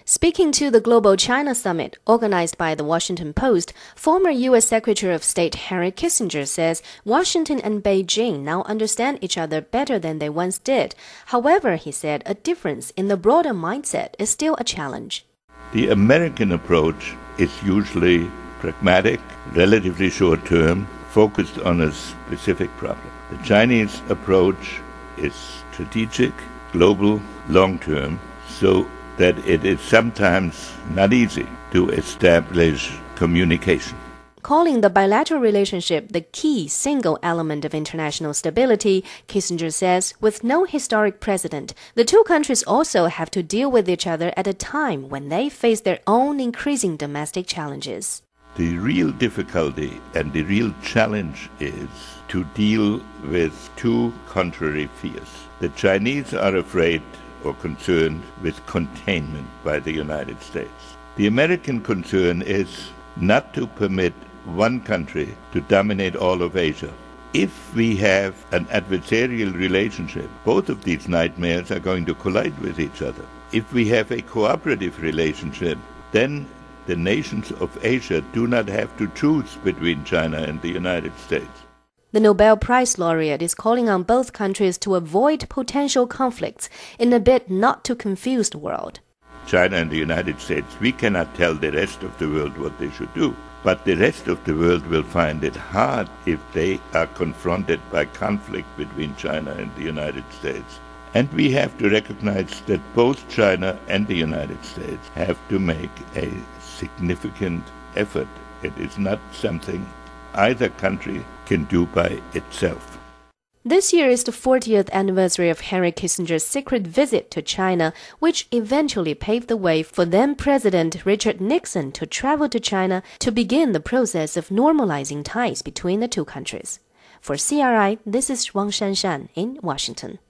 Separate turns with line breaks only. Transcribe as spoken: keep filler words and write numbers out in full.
Speaking to the Global China Summit organized by the Washington Post, former U S Secretary of State Henry Kissinger says Washington and Beijing now understand each other better than they once did. However, he said a difference in the broader mindset is still a challenge.
The American approach is usually pragmatic, relatively short-term, focused on a specific problem. The Chinese approach is strategic, global, long-term, so that it is sometimes not easy to establish communication.
Calling the bilateral relationship the key single element of international stability, Kissinger says, with no historic precedent, the two countries also have to deal with each other at a time when they face their own increasing domestic challenges.
The real difficulty and the real challenge is to deal with two contrary fears. The Chinese are afraid or concerned with containment by the United States. The American concern is not to permit one country to dominate all of Asia. If we have an adversarial relationship, both of these nightmares are going to collide with each other. If we have a cooperative relationship, then the nations of Asia do not have to choose between China and the United States.
The Nobel Prize laureate is calling on both countries to avoid potential conflicts in a bid not to confuse the world.
China and the United States, we cannot tell the rest of the world what they should do. But the rest of the world will find it hard if they are confronted by conflict between China and the United States. And we have to recognize that both China and the United States have to make a significant effort. It is not something either country can do by itself.
This year is the fortieth anniversary of Henry Kissinger's secret visit to China, which eventually paved the way for then-President Richard Nixon to travel to China to begin the process of normalizing ties between the two countries. For C R I, this is Wang Shanshan in Washington.